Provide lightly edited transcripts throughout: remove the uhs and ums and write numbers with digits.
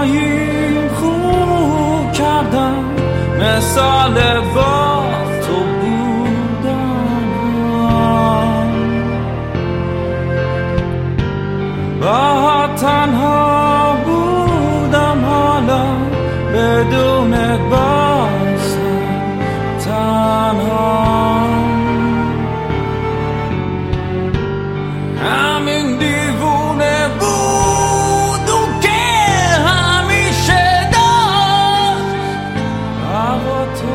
خواهیم خوب کردن مثال با تو بودن با تنها بودم حالا بدون بازم تنها همین دیوونه بود و که همیشه داشت هوا تو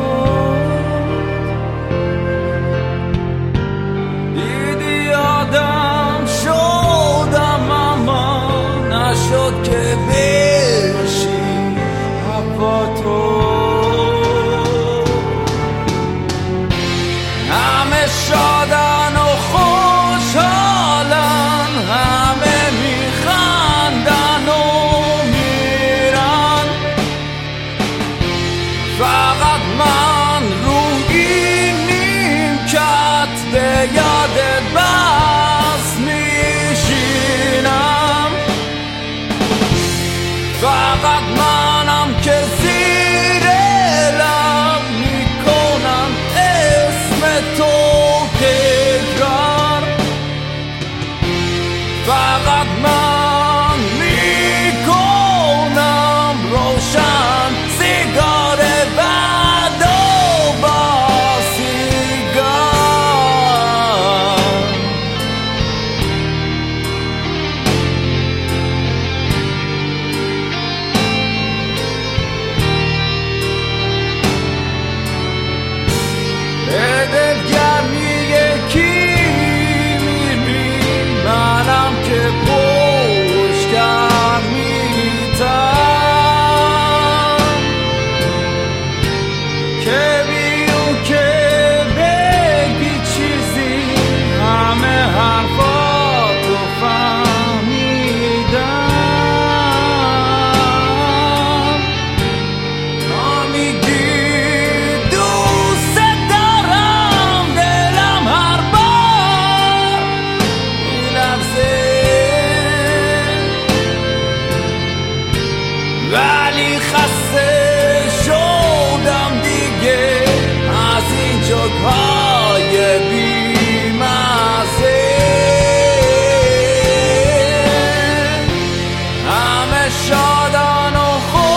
دیدی آدم شدم اما نشد که بشی هوا تو همه شادن و خوشحالن همه میخندن و میرن فقط من روی نیمکت به یادت بس میشینم فقط منم که زیر لب میکنم اسم تو تکرار فقط من میکنم روشن سیگار بعد و با سیگار به دلگرمی یکی میبین منم که پشتم میتم که بیون که بگی چیزی همه حرفاتو فهمیدم ما میگی دوست دارم دلم هر بار میلرزه ولی خسته شدم دیگه از این جوک‌های بی‌مزه همه شادن و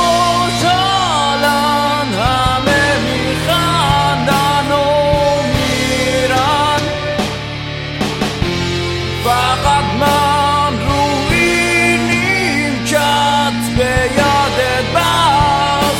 خوشحالن همه میخندن و میرن فقط من روی نیمکت به یادت بس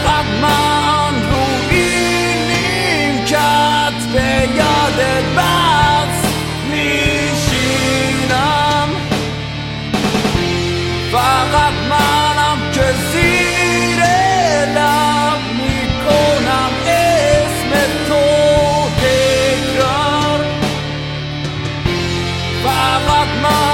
فقط من روی نیمکت به یادت بس میشینم. فقط منم که زیر لب میکنم اسم تو تکرار. فقط من